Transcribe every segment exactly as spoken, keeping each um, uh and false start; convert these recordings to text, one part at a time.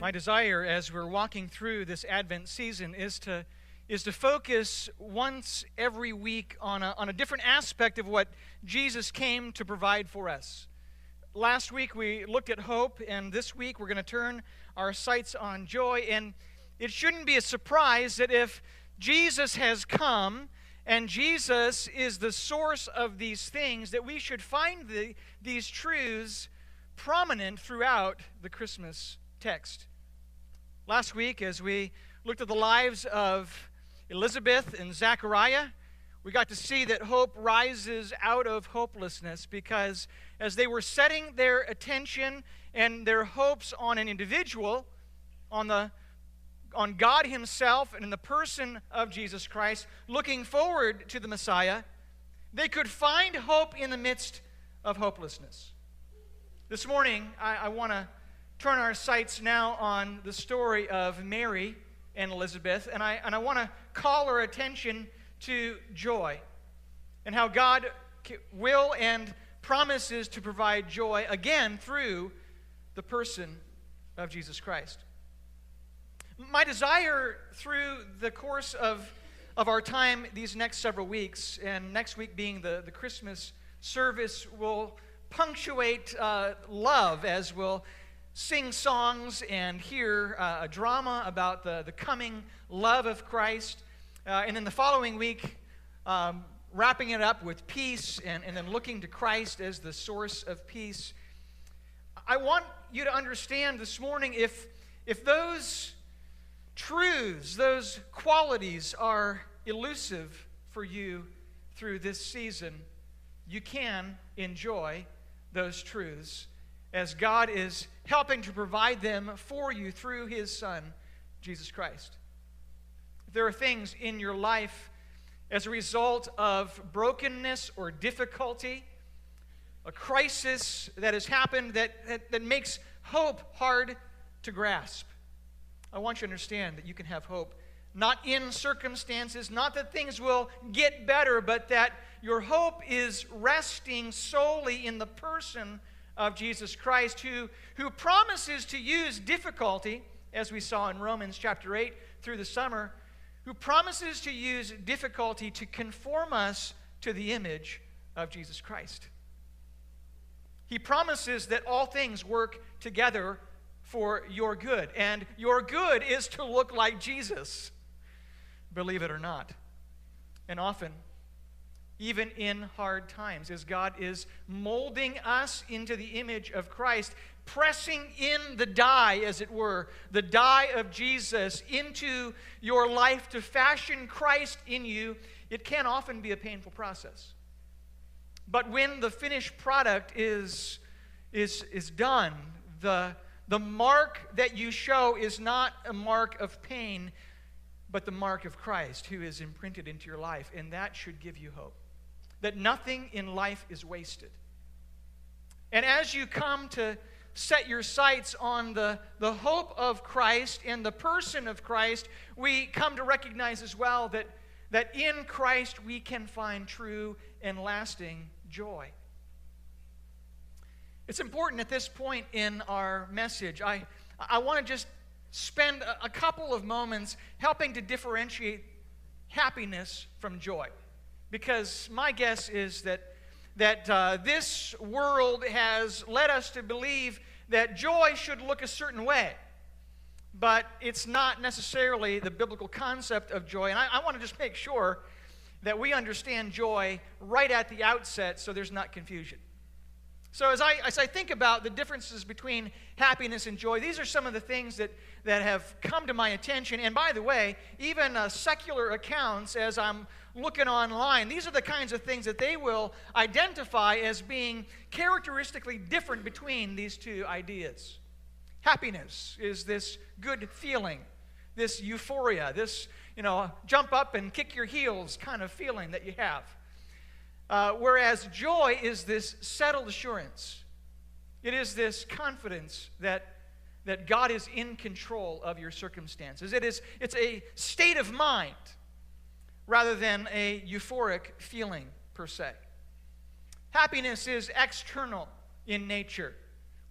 My desire as we're walking through this Advent season is to is to focus once every week on a, on a different aspect of what Jesus came to provide for us. Last week we looked at hope, and this week we're going to turn our sights on joy. And it shouldn't be a surprise that if Jesus has come and Jesus is the source of these things, that we should find the, these truths prominent throughout the Christmas text. Last week, as we looked at the lives of Elizabeth and Zechariah, we got to see that hope rises out of hopelessness, because as they were setting their attention and their hopes on an individual, on the on God Himself and in the person of Jesus Christ, looking forward to the Messiah, they could find hope in the midst of hopelessness. This morning, I, I want to turn our sights now on the story of Mary and Elizabeth, and I and I want to call our attention to joy and how God will and promises to provide joy again through the person of Jesus Christ. My desire through the course of, of our time these next several weeks, and next week being the, the Christmas service, will punctuate uh, love, as we'll sing songs and hear uh, a drama about the, the coming love of Christ. Uh, and then the following week, um, wrapping it up with peace and, and then looking to Christ as the source of peace. I want you to understand this morning, if, if those truths, those qualities are elusive for you through this season, you can enjoy those truths as God is helping to provide them for you through His Son, Jesus Christ. If there are things in your life as a result of brokenness or difficulty, a crisis that has happened that, that, that makes hope hard to grasp, I want you to understand that you can have hope, not in circumstances, not that things will get better, but that your hope is resting solely in the person of Jesus Christ, who, who promises to use difficulty, as we saw in Romans chapter eight through the summer, who promises to use difficulty to conform us to the image of Jesus Christ. He promises that all things work together for your good, and your good is to look like Jesus, believe it or not. And often, even in hard times, as God is molding us into the image of Christ, pressing in the die, as it were, the die of Jesus into your life to fashion Christ in you, it can often be a painful process. But when the finished product is, is, is done, the, the mark that you show is not a mark of pain, but the mark of Christ, who is imprinted into your life, and that should give you hope. That nothing in life is wasted. And as you come to set your sights on the, the hope of Christ and the person of Christ, we come to recognize as well that, that in Christ we can find true and lasting joy. It's important at this point in our message. I, I want to just spend a, a couple of moments helping to differentiate happiness from joy. Because my guess is that, that uh, this world has led us to believe that joy should look a certain way. But it's not necessarily the biblical concept of joy. And I, I want to just make sure that we understand joy right at the outset so there's not confusion. So as I, as I think about the differences between happiness and joy, these are some of the things that, that have come to my attention. And by the way, even uh, secular accounts, as I'm looking online, these are the kinds of things that they will identify as being characteristically different between these two ideas. Happiness is this good feeling, this euphoria, this, you know, jump up and kick your heels kind of feeling that you have. Uh, whereas joy is this settled assurance. It is this confidence that, that God is in control of your circumstances. It is, it's a state of mind rather than a euphoric feeling per se. Happiness is external in nature,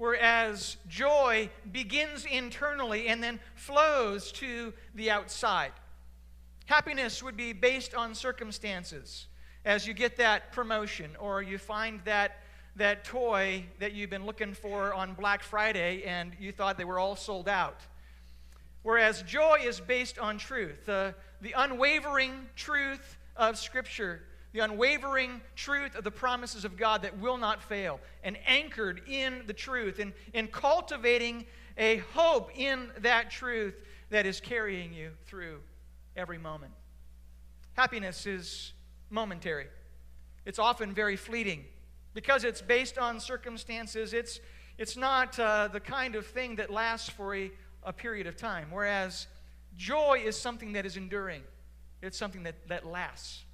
whereas joy begins internally and then flows to the outside. Happiness would be based on circumstances, as you get that promotion or you find that that toy that you've been looking for on Black Friday and you thought they were all sold out. Whereas joy is based on truth, the, the unwavering truth of Scripture, the unwavering truth of the promises of God that will not fail, and anchored in the truth, and, and cultivating a hope in that truth that is carrying you through every moment. Happiness is momentary. It's often very fleeting. Because it's based on circumstances, it's, it's not uh, the kind of thing that lasts for a, a period of time. Whereas joy is something that is enduring. It's something that, that lasts.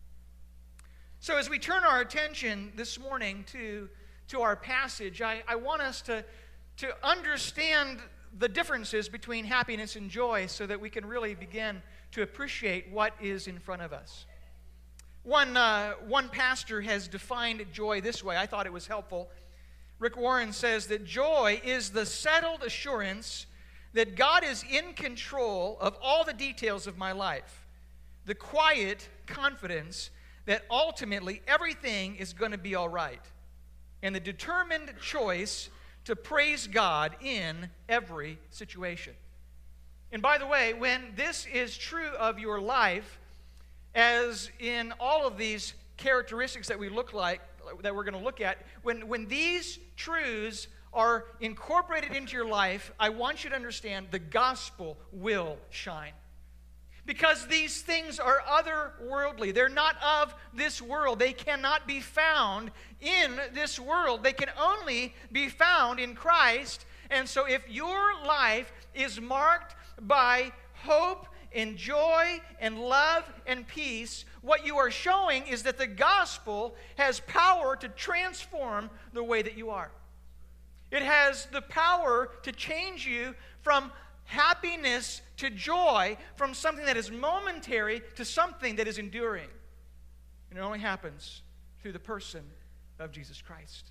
So as we turn our attention this morning to, to our passage, I, I want us to, to understand the differences between happiness and joy so that we can really begin to appreciate what is in front of us. One, uh, one pastor has defined joy this way. I thought it was helpful. Rick Warren says that joy is the settled assurance that God is in control of all the details of my life. The quiet confidence that ultimately everything is going to be all right. And the determined choice to praise God in every situation. And by the way, when this is true of your life, as in all of these characteristics that we look like, that we're going to look at, when, when these truths are incorporated into your life, I want you to understand the gospel will shine. Because these things are otherworldly. They're not of this world. They cannot be found in this world. They can only be found in Christ. And so if your life is marked by hope and joy and love and peace, what you are showing is that the gospel has power to transform the way that you are. It has the power to change you from happiness to joy, from something that is momentary to something that is enduring. And it only happens through the person of Jesus Christ.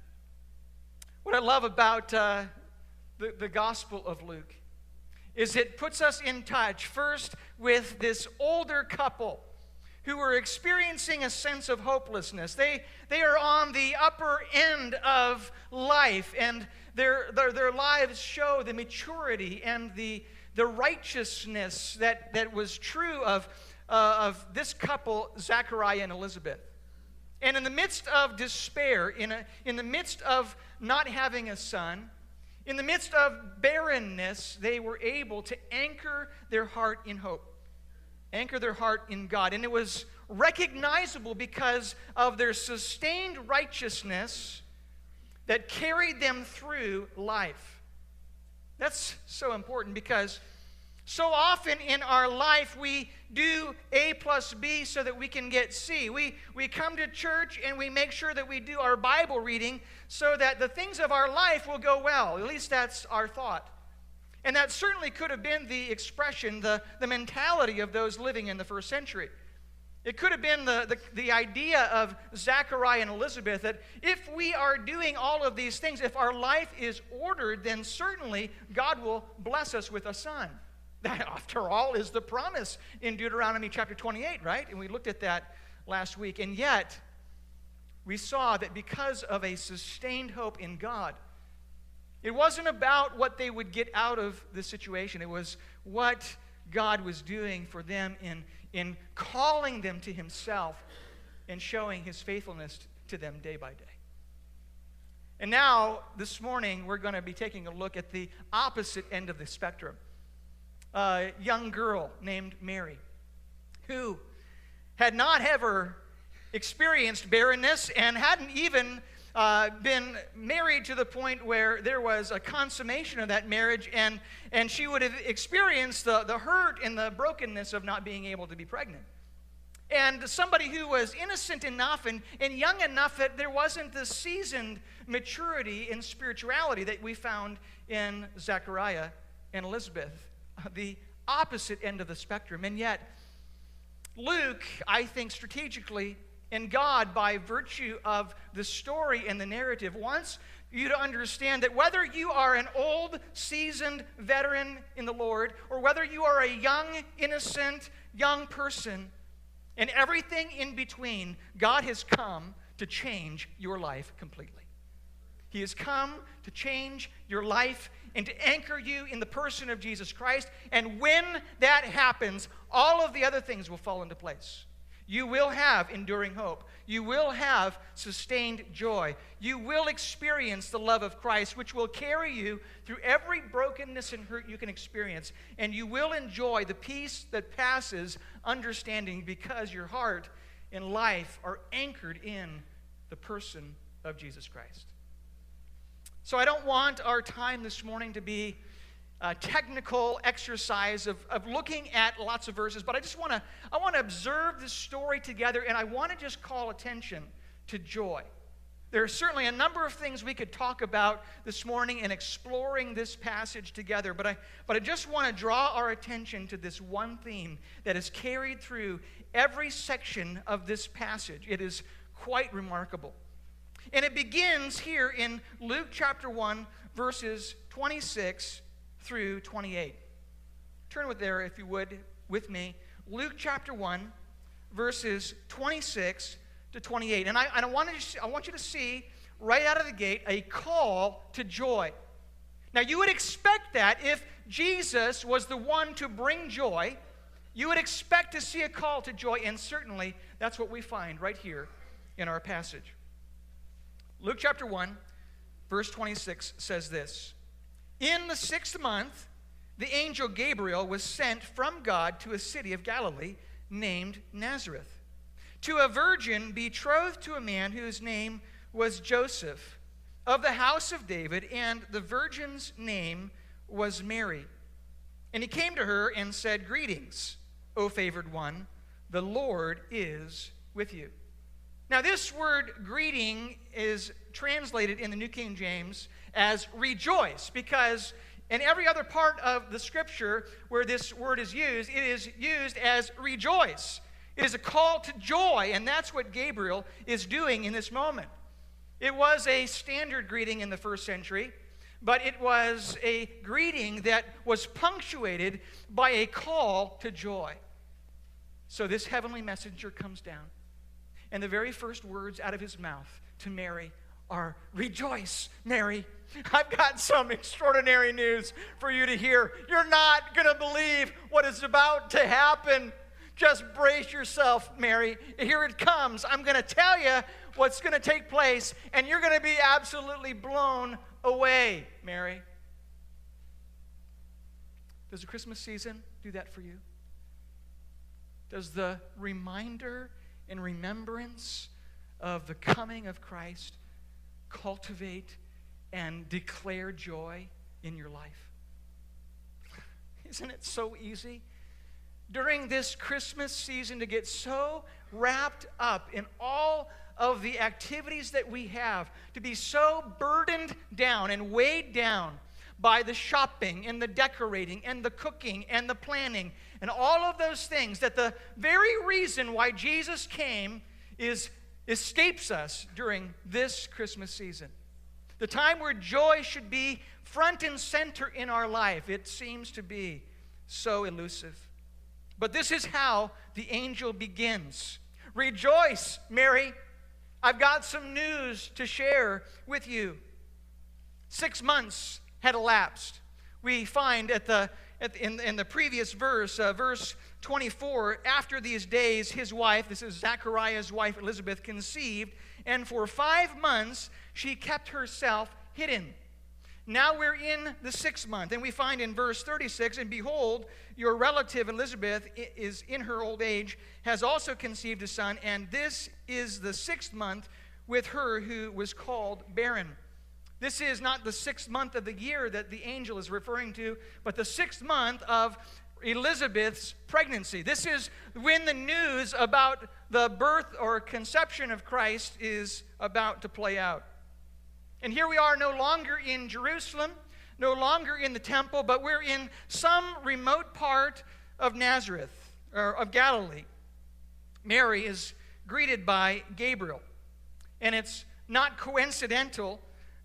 What I love about uh, the, the Gospel of Luke is it puts us in touch first with this older couple who are experiencing a sense of hopelessness. They, they are on the upper end of life, and their, their, their lives show the maturity and the, the righteousness that, that was true of, uh, of this couple, Zachariah and Elizabeth. And in the midst of despair, in, a, in the midst of not having a son, in the midst of barrenness, they were able to anchor their heart in hope, anchor their heart in God. And it was recognizable because of their sustained righteousness that carried them through life. That's so important because so often in our life we do A plus B so that we can get C. We, we come to church and we make sure that we do our Bible reading so that the things of our life will go well. At least that's our thought. And that certainly could have been the expression, the, the mentality of those living in the first century. It could have been the, the, the idea of Zachariah and Elizabeth that if we are doing all of these things, if our life is ordered, then certainly God will bless us with a son. That, after all, is the promise in Deuteronomy chapter twenty-eight, right? And we looked at that last week. And yet, we saw that because of a sustained hope in God, it wasn't about what they would get out of the situation. It was what God was doing for them in, in calling them to himself and showing his faithfulness to them day by day. And now, this morning, we're going to be taking a look at the opposite end of the spectrum. A young girl named Mary, who had not ever experienced barrenness and hadn't even uh, been married to the point where there was a consummation of that marriage, and, and she would have experienced the, the hurt and the brokenness of not being able to be pregnant. And somebody who was innocent enough and, and young enough that there wasn't the seasoned maturity in spirituality that we found in Zechariah and Elizabeth. The opposite end of the spectrum. And yet, Luke, I think strategically, and God, by virtue of the story and the narrative, wants you to understand that whether you are an old, seasoned veteran in the Lord, or whether you are a young, innocent, young person, and everything in between, God has come to change your life completely. He has come to change your life and to anchor you in the person of Jesus Christ. And when that happens, all of the other things will fall into place. You will have enduring hope. You will have sustained joy. You will experience the love of Christ, which will carry you through every brokenness and hurt you can experience. And you will enjoy the peace that passes understanding, because your heart and life are anchored in the person of Jesus Christ. So I don't want our time this morning to be a technical exercise of, of looking at lots of verses, but I just want to I want to observe this story together, and I want to just call attention to joy. There are certainly a number of things we could talk about this morning in exploring this passage together, but I, but I just want to draw our attention to this one theme that is carried through every section of this passage. It is quite remarkable. And it begins here in Luke chapter one, verses twenty-six through twenty-eight. Turn with there, if you would, with me. Luke chapter one, verses twenty-six to twenty-eight. And I, and I, want to, I want you to see right out of the gate a call to joy. Now, you would expect that if Jesus was the one to bring joy, you would expect to see a call to joy, and certainly that's what we find right here in our passage. Luke chapter one, verse twenty-six says this: In the sixth month, the angel Gabriel was sent from God to a city of Galilee named Nazareth, to a virgin betrothed to a man whose name was Joseph, of the house of David, and the virgin's name was Mary. And he came to her and said, Greetings, O favored one, the Lord is with you. Now, this word greeting is translated in the New King James as rejoice, because in every other part of the Scripture where this word is used, it is used as rejoice. It is a call to joy, and that's what Gabriel is doing in this moment. It was a standard greeting in the first century, but it was a greeting that was punctuated by a call to joy. So this heavenly messenger comes down, and the very first words out of his mouth to Mary are, Rejoice, Mary. I've got some extraordinary news for you to hear. You're not going to believe what is about to happen. Just brace yourself, Mary. Here it comes. I'm going to tell you what's going to take place, and you're going to be absolutely blown away, Mary. Does the Christmas season do that for you? Does the reminder and remembrance of the coming of Christ cultivate and declare joy in your life? Isn't it so easy during this Christmas season to get so wrapped up in all of the activities that we have, to be so burdened down and weighed down by the shopping and the decorating and the cooking and the planning and all of those things, that the very reason why Jesus came is escapes us during this Christmas season. The time where joy should be front and center in our life, it seems to be so elusive. But this is how the angel begins. Rejoice, Mary. I've got some news to share with you. Six months had elapsed. We find at the, at the in, in the previous verse, uh, verse twenty-four, after these days, his wife, this is Zachariah's wife Elizabeth, conceived, and for five months she kept herself hidden. Now we're in the sixth month, and we find in verse thirty-six, and behold, your relative Elizabeth is in her old age, has also conceived a son, and this is the sixth month with her who was called barren. This is not the sixth month of the year that the angel is referring to, but the sixth month of Elizabeth's pregnancy. This is when the news about the birth or conception of Christ is about to play out. And here we are no longer in Jerusalem, no longer in the temple, but we're in some remote part of Nazareth, or of Galilee. Mary is greeted by Gabriel. And it's not coincidental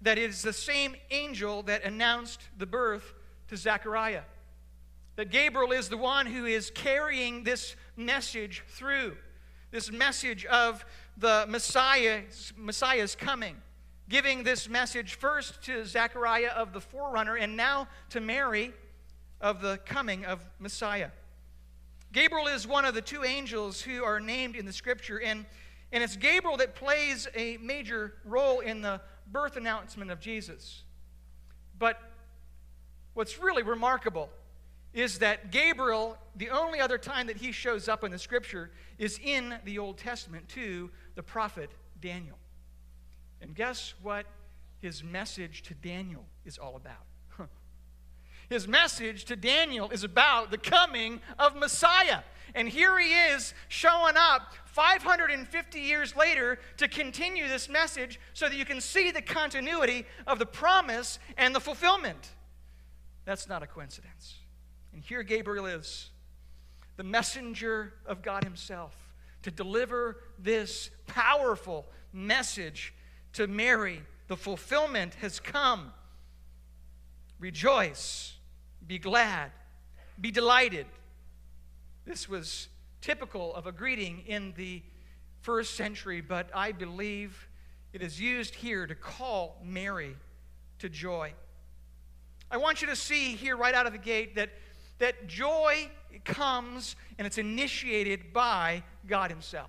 that it is the same angel that announced the birth to Zechariah. That Gabriel is the one who is carrying this message through, this message of the Messiah, Messiah's coming, giving this message first to Zechariah of the forerunner and now to Mary of the coming of Messiah. Gabriel is one of the two angels who are named in the Scripture, and, and it's Gabriel that plays a major role in the birth announcement of Jesus. But what's really remarkable is that Gabriel, the only other time that he shows up in the Scripture is in the Old Testament to the prophet Daniel. And guess what his message to Daniel is all about? His message to Daniel is about the coming of Messiah. And here he is showing up five hundred fifty years later to continue this message so that you can see the continuity of the promise and the fulfillment. That's not a coincidence. And here Gabriel is, the messenger of God himself, to deliver this powerful message to Mary. The fulfillment has come. Rejoice, be glad, be delighted. This was typical of a greeting in the first century, but I believe it is used here to call Mary to joy. I want you to see here right out of the gate that, that joy comes and it's initiated by God himself.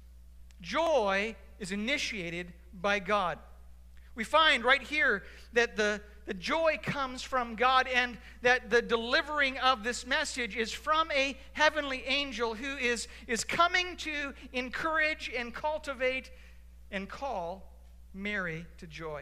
Joy is initiated by God. We find right here that the, the joy comes from God and that the delivering of this message is from a heavenly angel who is, is coming to encourage and cultivate and call Mary to joy.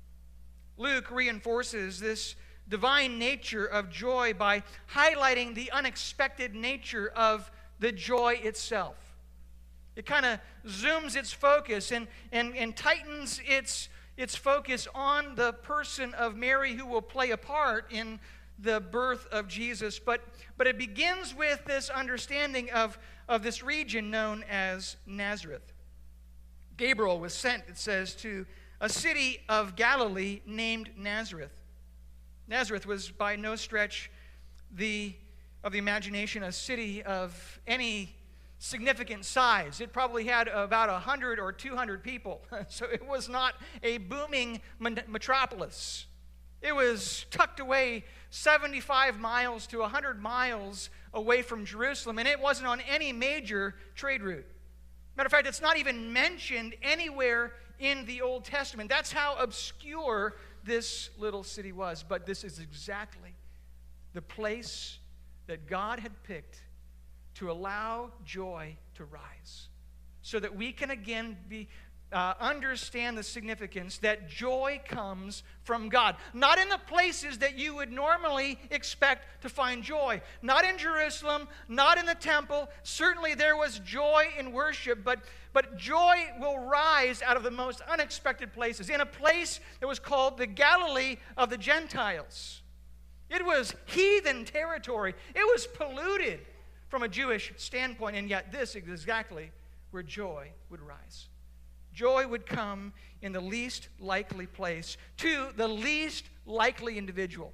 Luke reinforces this divine nature of joy by highlighting the unexpected nature of the joy itself. It kind of zooms its focus and, and, and tightens its, its focus on the person of Mary who will play a part in the birth of Jesus. But, but it begins with this understanding of, of this region known as Nazareth. Gabriel was sent, it says, to a city of Galilee named Nazareth. Nazareth was by no stretch the, of the imagination a city of any significant size. It probably had about one hundred or two hundred people. So it was not a booming metropolis. It was tucked away seventy-five miles to one hundred miles away from Jerusalem, and it wasn't on any major trade route. Matter of fact, it's not even mentioned anywhere in the Old Testament. That's how obscure this little city was. But this is exactly the place that God had picked to allow joy to rise, so that we can again be uh, understand the significance that joy comes from God. Not in the places that you would normally expect to find joy. Not in Jerusalem, not in the temple. Certainly there was joy in worship, but, but joy will rise out of the most unexpected places. In a place that was called the Galilee of the Gentiles. It was heathen territory. It was polluted from a Jewish standpoint, and yet this is exactly where joy would rise. Joy would come in the least likely place, to the least likely individual,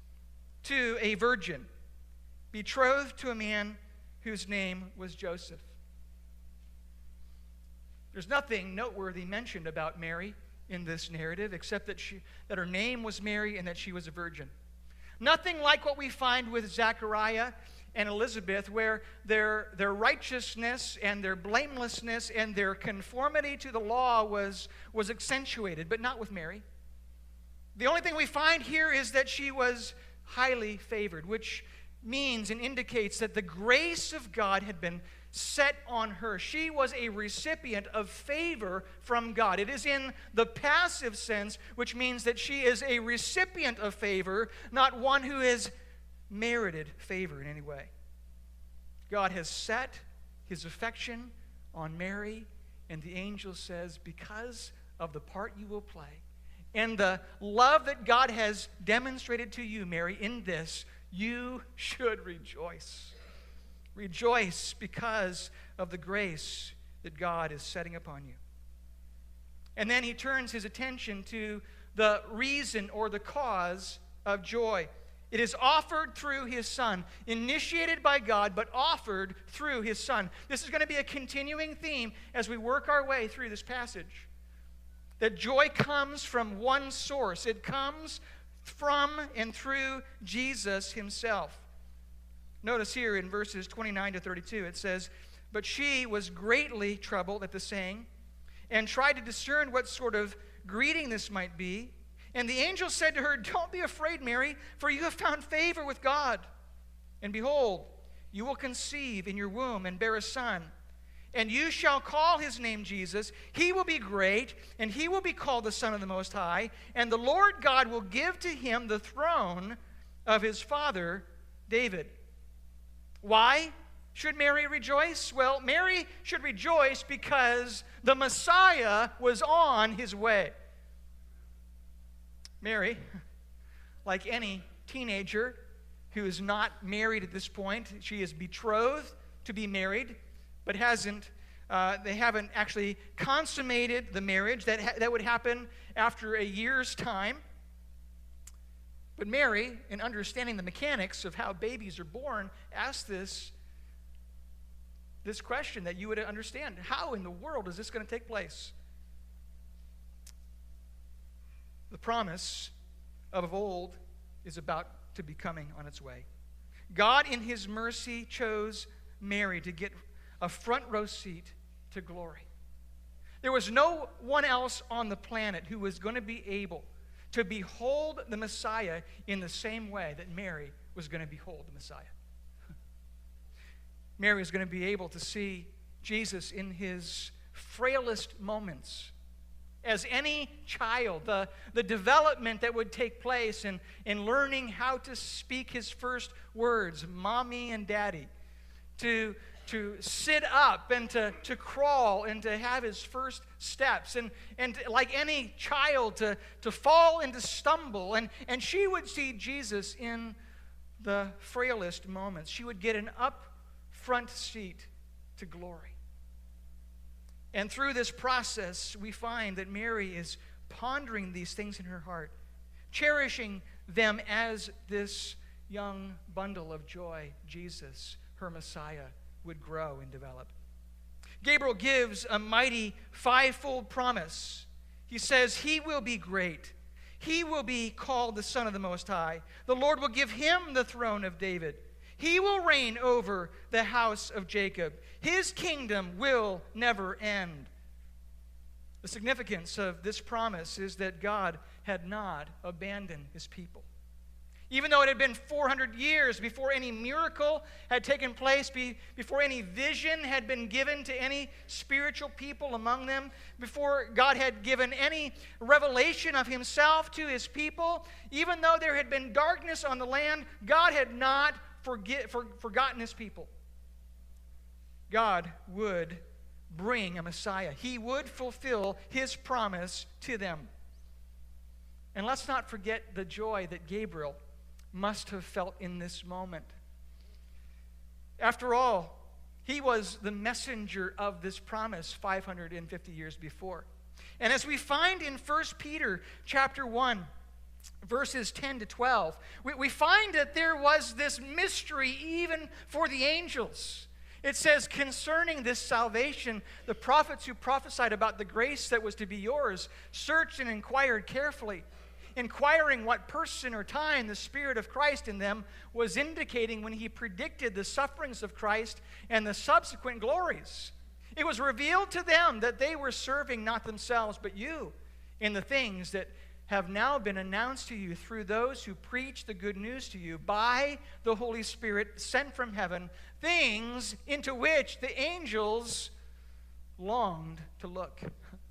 to a virgin, betrothed to a man whose name was Joseph. There's nothing noteworthy mentioned about Mary in this narrative, except that, she, that her name was Mary and that she was a virgin. Nothing like what we find with Zechariah and Elizabeth, where their, their righteousness and their blamelessness and their conformity to the law was, was accentuated, but not with Mary. The only thing we find here is that she was highly favored, which means and indicates that the grace of God had been set on her. She was a recipient of favor from God. It is in the passive sense, which means that she is a recipient of favor, not one who is merited favor in any way. God has set his affection on Mary, and the angel says, because of the part you will play and the love that God has demonstrated to you, Mary, in this, you should rejoice. Rejoice because of the grace that God is setting upon you. And then he turns his attention to the reason or the cause of joy. It is offered through his Son, initiated by God, but offered through his Son. This is going to be a continuing theme as we work our way through this passage. That joy comes from one source. It comes from and through Jesus himself. Notice here in verses twenty-nine to thirty-two, it says, "But she was greatly troubled at the saying, and tried to discern what sort of greeting this might be. And the angel said to her, 'Don't be afraid, Mary, for you have found favor with God. And behold, you will conceive in your womb and bear a son, and you shall call his name Jesus. He will be great, and he will be called the Son of the Most High. And the Lord God will give to him the throne of his father David.'" Why should Mary rejoice? Well, Mary should rejoice because the Messiah was on his way. Mary, like any teenager who is not married at this point, she is betrothed to be married, but hasn't. Uh, they haven't actually consummated the marriage. That ha- that would happen after a year's time. But Mary, in understanding the mechanics of how babies are born, asked this, this question that you would understand. How in the world is this going to take place? The promise of old is about to be coming on its way. God, in his mercy, chose Mary to get a front row seat to glory. There was no one else on the planet who was going to be able to behold the Messiah in the same way that Mary was going to behold the Messiah. Mary was going to be able to see Jesus in his frailest moments. As any child, the, the development that would take place in, in learning how to speak his first words, mommy and daddy, to, to sit up and to, to crawl and to have his first steps, and, and like any child to, to fall and to stumble. And, and she would see Jesus in the frailest moments. She would get an up front seat to glory. And through this process, we find that Mary is pondering these things in her heart, cherishing them as this young bundle of joy, Jesus, her Messiah, would grow and develop. Gabriel gives a mighty fivefold promise. He says, he will be great. He will be called the Son of the Most High. The Lord will give him the throne of David. He will reign over the house of Jacob. His kingdom will never end. The significance of this promise is that God had not abandoned his people. Even though it had been four hundred years before any miracle had taken place, be, before any vision had been given to any spiritual people among them, before God had given any revelation of himself to his people, even though there had been darkness on the land, God had not forget, for, forgotten his people. God would bring a Messiah. He would fulfill his promise to them. And let's not forget the joy that Gabriel must have felt in this moment. After all, he was the messenger of this promise five hundred fifty years before. And as we find in First Peter chapter one, verses ten to twelve, we, we find that there was this mystery even for the angels. It says, concerning this salvation, the prophets who prophesied about the grace that was to be yours searched and inquired carefully, inquiring what person or time the Spirit of Christ in them was indicating when he predicted the sufferings of Christ and the subsequent glories. It was revealed to them that they were serving not themselves but you in the things that have now been announced to you through those who preach the good news to you by the Holy Spirit sent from heaven, things into which the angels longed to look.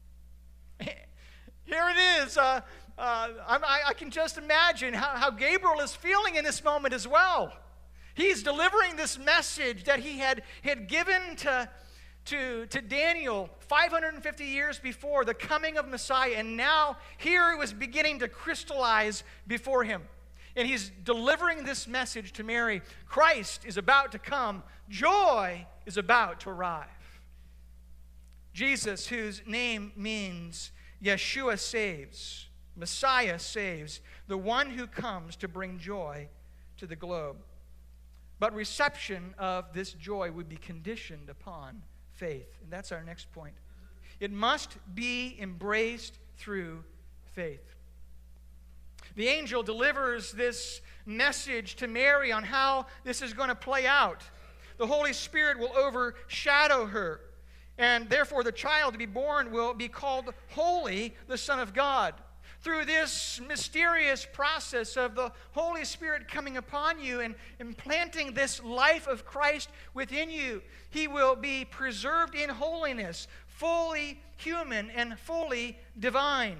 Here it is. Uh, uh, I, I can just imagine how, how Gabriel is feeling in this moment as well. He's delivering this message that he had, had given to, to, to Daniel five hundred fifty years before the coming of Messiah, and now here it was beginning to crystallize before him. And he's delivering this message to Mary. Christ is about to come. Joy is about to arrive. Jesus, whose name means Yeshua saves, Messiah saves, the one who comes to bring joy to the globe. But reception of this joy would be conditioned upon faith. And that's our next point. It must be embraced through faith. The angel delivers this message to Mary on how this is going to play out. The Holy Spirit will overshadow her, and therefore the child to be born will be called Holy, the Son of God. Through this mysterious process of the Holy Spirit coming upon you and implanting this life of Christ within you, He will be preserved in holiness, fully human and fully divine.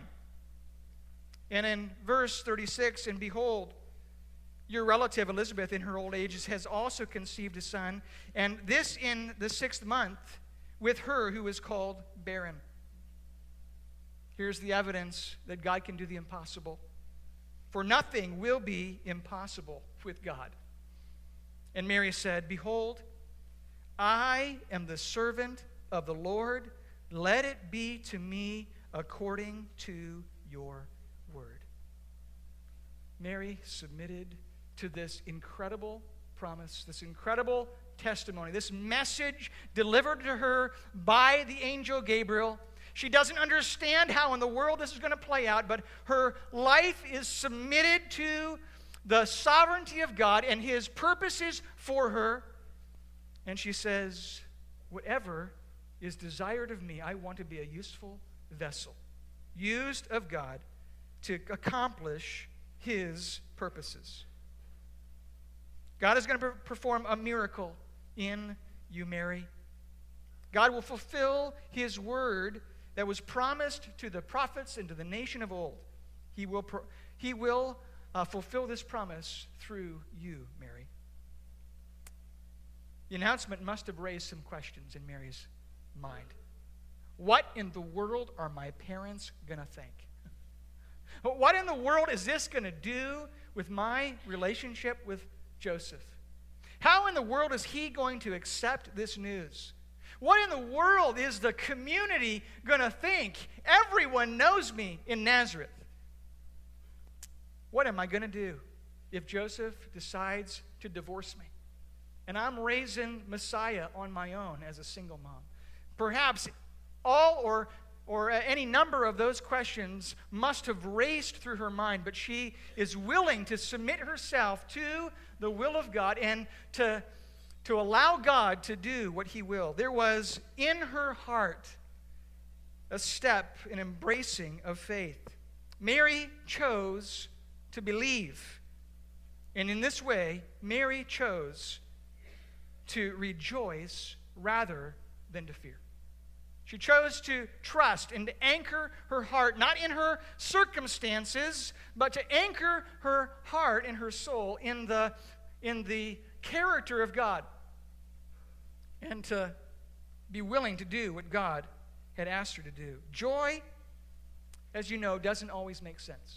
And in verse thirty-six, and behold, your relative Elizabeth in her old age has also conceived a son, and this in the sixth month with her who is called barren. Here's the evidence that God can do the impossible. For nothing will be impossible with God. And Mary said, behold, I am the servant of the Lord. Let it be to me according to your word. Mary submitted to this incredible promise, this incredible testimony, this message delivered to her by the angel Gabriel. She doesn't understand how in the world this is going to play out, but her life is submitted to the sovereignty of God and His purposes for her. And she says, whatever is desired of me, I want to be a useful vessel, used of God to accomplish His purposes. God is going to perform a miracle in you, Mary. God will fulfill His word that was promised to the prophets and to the nation of old. He will, pro- he will uh, fulfill this promise through you, Mary. The announcement must have raised some questions in Mary's mind. What in the world are my parents going to think? What in the world is this going to do with my relationship with Joseph? How in the world is he going to accept this news? What in the world is the community going to think? Everyone knows me in Nazareth. What am I going to do if Joseph decides to divorce me? And I'm raising Messiah on my own as a single mom. Perhaps all or, or any number of those questions must have raced through her mind, but she is willing to submit herself to the will of God and to to allow God to do what He will. There was in her heart a step, an embracing of faith. Mary chose to believe. And in this way, Mary chose to rejoice rather than to fear. She chose to trust and to anchor her heart, not in her circumstances, but to anchor her heart and her soul in the, in the character of God, and to be willing to do what God had asked her to do. Joy, as you know, doesn't always make sense.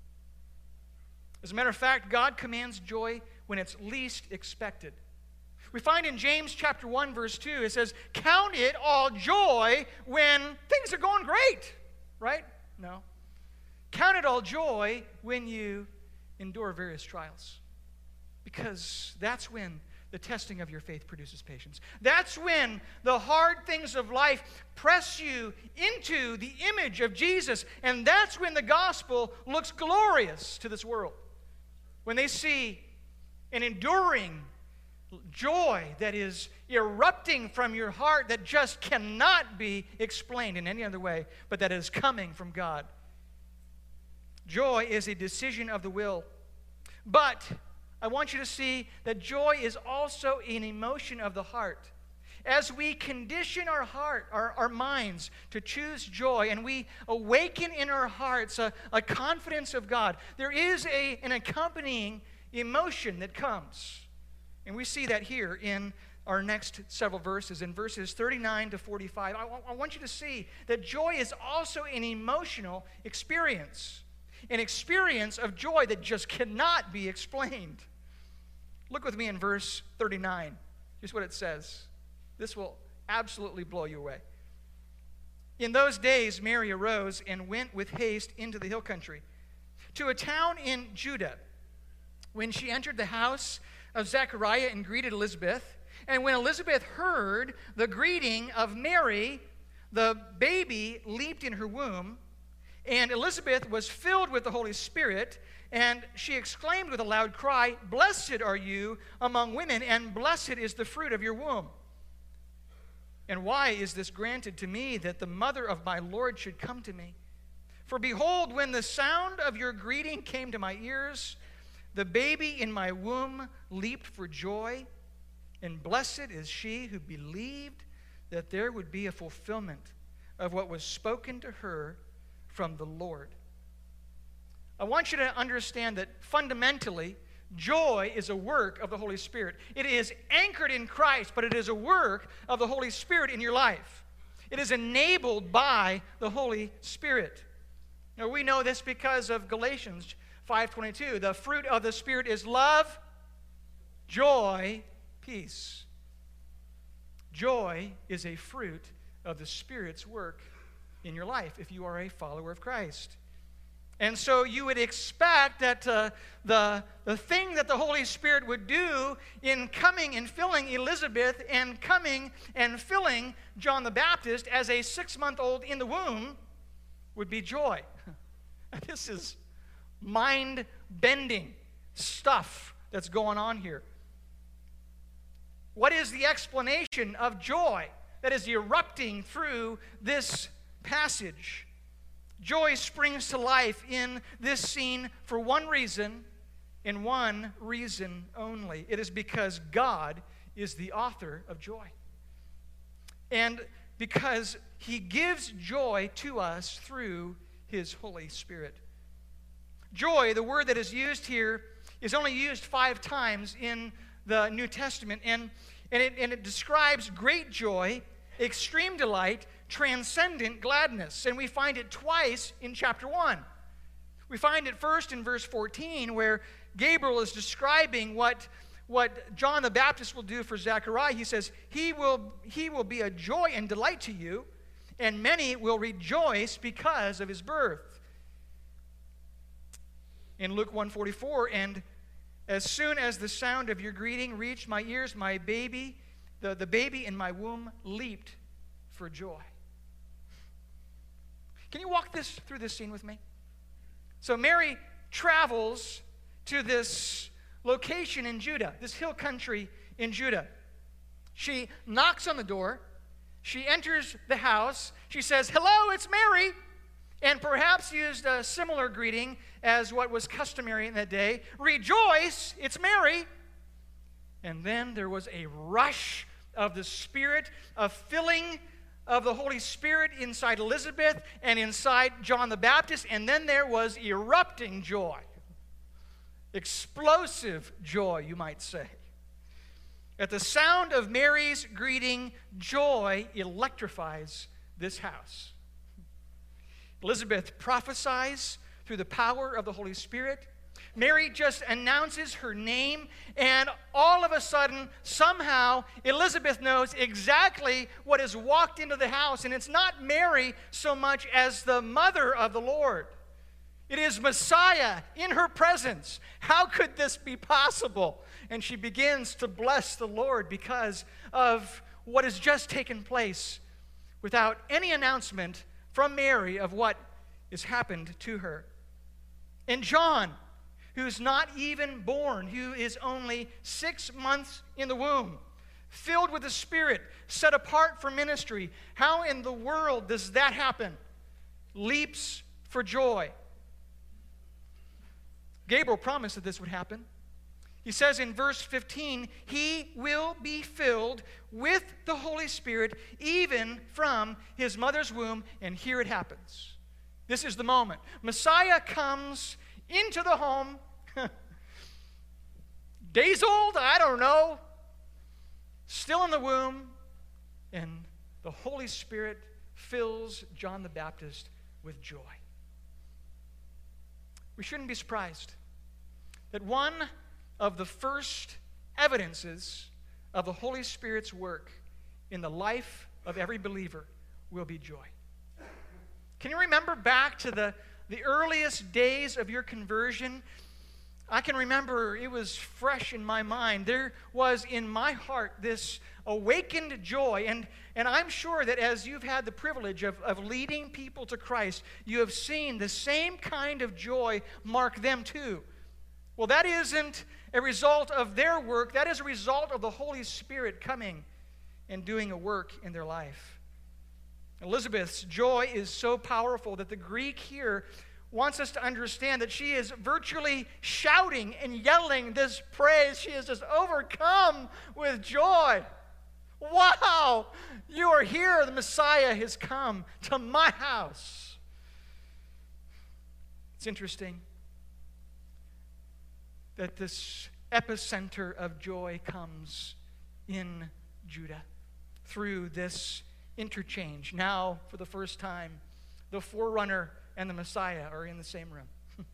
As a matter of fact, God commands joy when it's least expected. We find in James chapter one, verse two, it says, count it all joy when things are going great, right? No. Count it all joy when you endure various trials. Because that's when the testing of your faith produces patience. That's when the hard things of life press you into the image of Jesus. And that's when the gospel looks glorious to this world. When they see an enduring joy that is erupting from your heart that just cannot be explained in any other way, but that is coming from God. Joy is a decision of the will. But I want you to see that joy is also an emotion of the heart. As we condition our heart, our, our minds to choose joy, and we awaken in our hearts a, a confidence of God, there is a, an accompanying emotion that comes. And we see that here in our next several verses, in verses thirty-nine to forty-five. I, I want you to see that joy is also an emotional experience. An experience of joy that just cannot be explained. Look with me in verse thirty-nine. Here's what it says. This will absolutely blow you away. In those days, Mary arose and went with haste into the hill country, to a town in Judah. When she entered the house of Zechariah and greeted Elizabeth, and when Elizabeth heard the greeting of Mary, the baby leaped in her womb, and Elizabeth was filled with the Holy Spirit, and she exclaimed with a loud cry, "Blessed are you among women, and blessed is the fruit of your womb. And why is this granted to me, that the mother of my Lord should come to me? For behold, when the sound of your greeting came to my ears, the baby in my womb leaped for joy, and blessed is she who believed that there would be a fulfillment of what was spoken to her from the Lord." I want you to understand that fundamentally, joy is a work of the Holy Spirit. It is anchored in Christ, but it is a work of the Holy Spirit in your life. It is enabled by the Holy Spirit. Now, we know this because of Galatians five twenty-two. The fruit of the Spirit is love, joy, peace. Joy is a fruit of the Spirit's work in your life if you are a follower of Christ. And so you would expect that uh, the, the thing that the Holy Spirit would do in coming and filling Elizabeth and coming and filling John the Baptist as a six-month-old in the womb would be joy. This is mind-bending stuff that's going on here. What is the explanation of joy that is erupting through this passage? Joy springs to life in this scene for one reason, and one reason only. It is because God is the author of joy. And because He gives joy to us through His Holy Spirit. Joy, the word that is used here, is only used five times in the New Testament, and, and, it, and it describes great joy, extreme delight, transcendent gladness. And we find it twice in chapter one. We find it first in verse fourteen, where Gabriel is describing what, what John the Baptist will do for Zechariah. He says, he will, he will be a joy and delight to you, and many will rejoice because of his birth. In Luke one forty-four, and as soon as the sound of your greeting reached my ears, my baby, the, the baby in my womb leaped for joy. Can you walk this through this scene with me? So Mary travels to this location in Judah, this hill country in Judah. She knocks on the door. She enters the house. She says, "Hello, it's Mary," and perhaps used a similar greeting as what was customary in that day. "Rejoice, it's Mary." And then there was a rush of the Spirit, a filling of the Holy Spirit inside Elizabeth and inside John the Baptist, and then there was erupting joy. Explosive joy, you might say. At the sound of Mary's greeting, joy electrifies this house. Elizabeth prophesies through the power of the Holy Spirit. Mary just announces her name, and all of a sudden, somehow, Elizabeth knows exactly what has walked into the house. And it's not Mary so much as the mother of the Lord. It is Messiah in her presence. How could this be possible? And she begins to bless the Lord because of what has just taken place without any announcement from Mary of what has happened to her. And John, who's not even born, who is only six months in the womb, filled with the Spirit, set apart for ministry. How in the world does that happen? Leaps for joy. Gabriel promised that this would happen. He says in verse fifteen, he will be filled with the Holy Spirit even from his mother's womb, and here it happens. This is the moment. Messiah comes into the home, days old, I don't know, still in the womb, and the Holy Spirit fills John the Baptist with joy. We shouldn't be surprised that one of the first evidences of the Holy Spirit's work in the life of every believer will be joy. Can you remember back to the, the earliest days of your conversion? I can remember it was fresh in my mind. There was in my heart this awakened joy. And, and I'm sure that as you've had the privilege of, of leading people to Christ, you have seen the same kind of joy mark them too. Well, that isn't a result of their work. That is a result of the Holy Spirit coming and doing a work in their life. Elizabeth's joy is so powerful that the Greek here wants us to understand that she is virtually shouting and yelling this praise. She is just overcome with joy. Wow! You are here. The Messiah has come to my house. It's interesting that this epicenter of joy comes in Judah through this interchange. Now, for the first time, the forerunner and the Messiah are in the same room.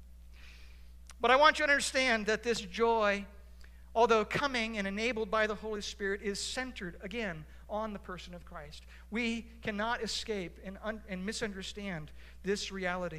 But I want you to understand that this joy, although coming and enabled by the Holy Spirit, is centered, again, on the person of Christ. We cannot escape and, un- and misunderstand this reality.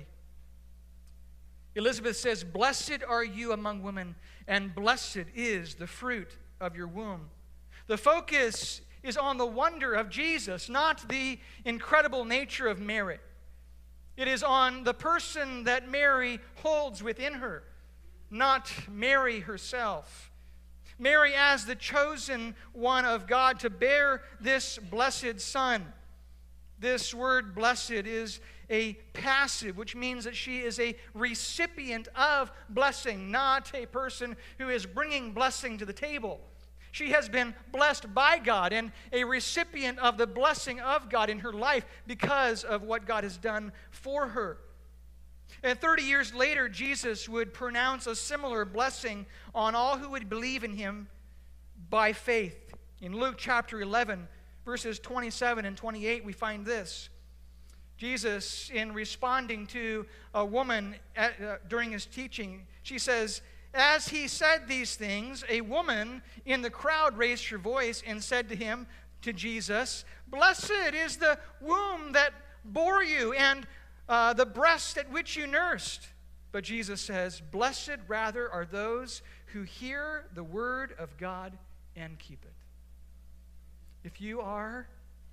Elizabeth says, "Blessed are you among women, and blessed is the fruit of your womb." The focus is on the wonder of Jesus, not the incredible nature of Mary. It is on the person that Mary holds within her, not Mary herself. Mary as the chosen one of God to bear this blessed Son. This word blessed is a passive, which means that she is a recipient of blessing, not a person who is bringing blessing to the table. She has been blessed by God and a recipient of the blessing of God in her life because of what God has done for her. And thirty years later, Jesus would pronounce a similar blessing on all who would believe in him by faith. In Luke chapter eleven, verses twenty-seven and twenty-eight, we find this. Jesus, in responding to a woman at, uh, during his teaching, she says, "As he said these things, a woman in the crowd raised her voice and said to him," to Jesus, "Blessed is the womb that bore you and uh, the breast at which you nursed." But Jesus says, "Blessed rather are those who hear the word of God and keep it." If you are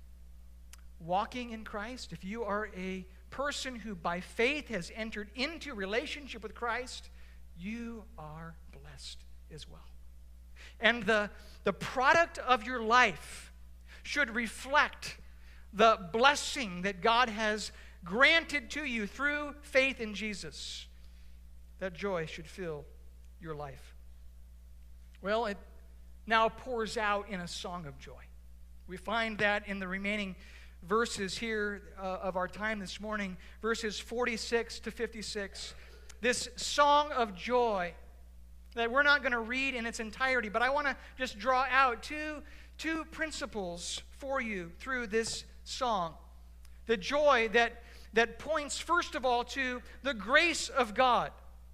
walking in Christ, if you are a person who by faith has entered into relationship with Christ, you are blessed as well. And the, the product of your life should reflect the blessing that God has granted to you through faith in Jesus. That joy should fill your life. Well, it now pours out in a song of joy. We find that in the remaining verses here uh, of our time this morning, verses forty-six to fifty-six. This song of joy that we're not going to read in its entirety, but I want to just draw out two, two principles for you through this song. The joy that, that points, first of all, to the grace of God.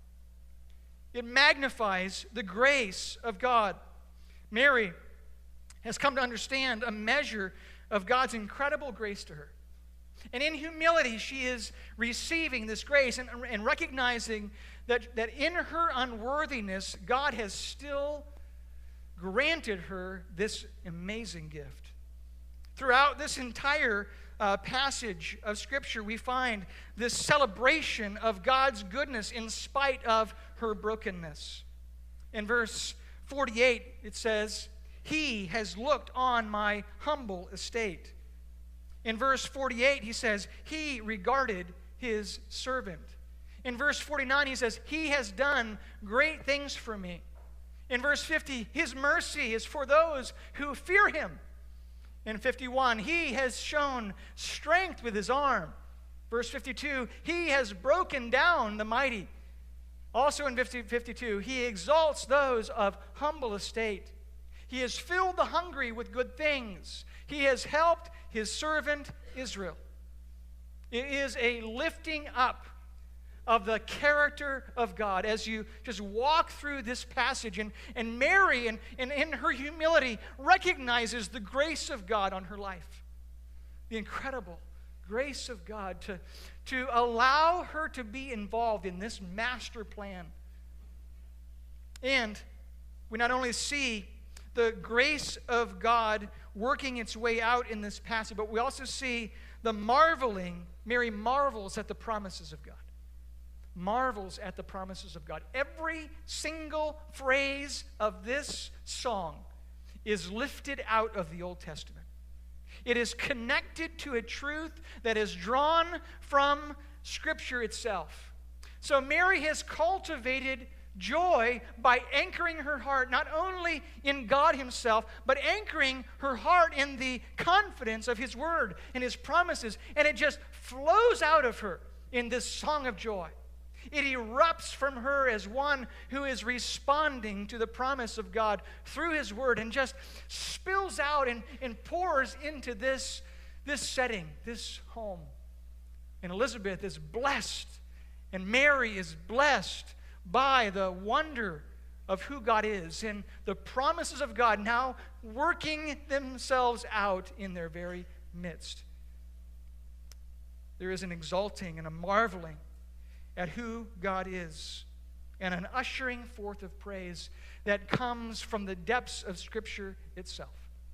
It magnifies the grace of God. Mary has come to understand a measure of God's incredible grace to her. And in humility, she is receiving this grace and, and recognizing that, that in her unworthiness, God has still granted her this amazing gift. Throughout this entire uh, passage of Scripture, we find this celebration of God's goodness in spite of her brokenness. In verse forty-eight, it says, "He has looked on my humble estate." In verse forty-eight, he says, "He regarded his servant." In verse forty-nine, he says, "He has done great things for me." In verse fifty, "His mercy is for those who fear him." In fifty-one, "He has shown strength with his arm." Verse fifty-two, "He has broken down the mighty." Also in fifty-two, "He exalts those of humble estate. He has filled the hungry with good things. He has helped his servant Israel." It is a lifting up of the character of God as you just walk through this passage. And, and Mary, and, and in her humility, recognizes the grace of God on her life. The incredible grace of God to, to allow her to be involved in this master plan. And we not only see the grace of God working its way out in this passage, but we also see the marveling. Mary marvels at the promises of God. Marvels at the promises of God. Every single phrase of this song is lifted out of the Old Testament. It is connected to a truth that is drawn from Scripture itself. So Mary has cultivated joy by anchoring her heart not only in God Himself, but anchoring her heart in the confidence of His Word and His promises. And it just flows out of her in this song of joy. It erupts from her as one who is responding to the promise of God through His Word, and just spills out and, and pours into this, this setting, this home. And Elizabeth is blessed, and Mary is blessed by the wonder of who God is and the promises of God now working themselves out in their very midst. There is an exalting and a marveling at who God is, and an ushering forth of praise that comes from the depths of Scripture itself.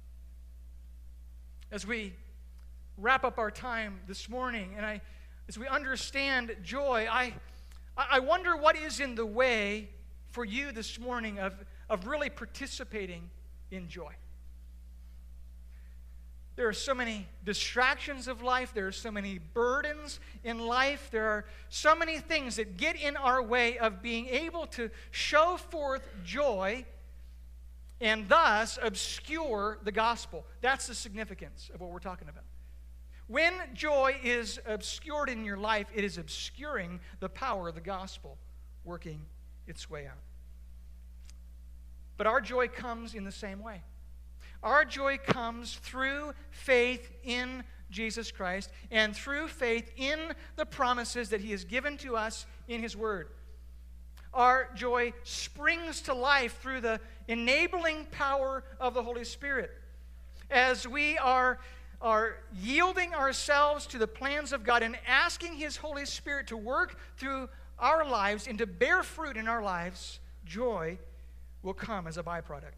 As we wrap up our time this morning, and I, as we understand joy, I, I wonder what is in the way for you this morning of, of really participating in joy. There are so many distractions of life. There are so many burdens in life. There are so many things that get in our way of being able to show forth joy and thus obscure the gospel. That's the significance of what we're talking about. When joy is obscured in your life, it is obscuring the power of the gospel working its way out. But our joy comes in the same way. Our joy comes through faith in Jesus Christ and through faith in the promises that He has given to us in His Word. Our joy springs to life through the enabling power of the Holy Spirit. As we are, are yielding ourselves to the plans of God and asking His Holy Spirit to work through our lives and to bear fruit in our lives, joy will come as a byproduct.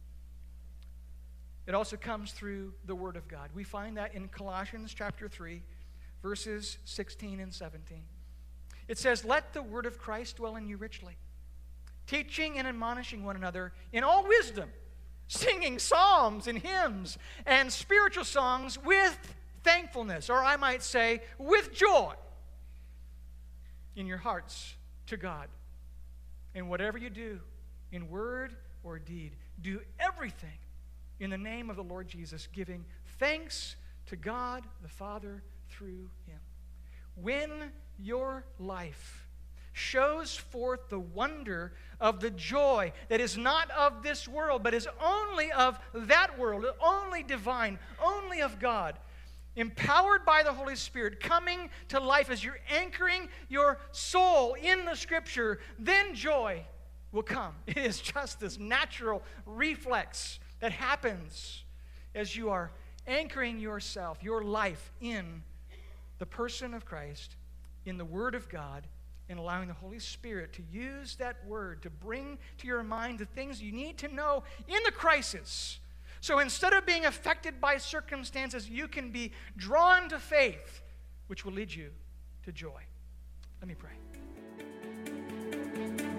It also comes through the Word of God. We find that in Colossians chapter three, verses sixteen and seventeen. It says, "Let the word of Christ dwell in you richly, teaching and admonishing one another in all wisdom, singing psalms and hymns and spiritual songs with thankfulness," or I might say, with joy in your hearts to God. And whatever you do, in word or deed, do everything in the name of the Lord Jesus, giving thanks to God the Father through Him. When your life shows forth the wonder of the joy that is not of this world, but is only of that world, only divine, only of God, empowered by the Holy Spirit, coming to life as you're anchoring your soul in the Scripture, then joy will come. It is just this natural reflex that happens as you are anchoring yourself, your life, in the person of Christ, in the Word of God, and allowing the Holy Spirit to use that Word to bring to your mind the things you need to know in the crisis. So instead of being affected by circumstances, you can be drawn to faith, which will lead you to joy. Let me pray.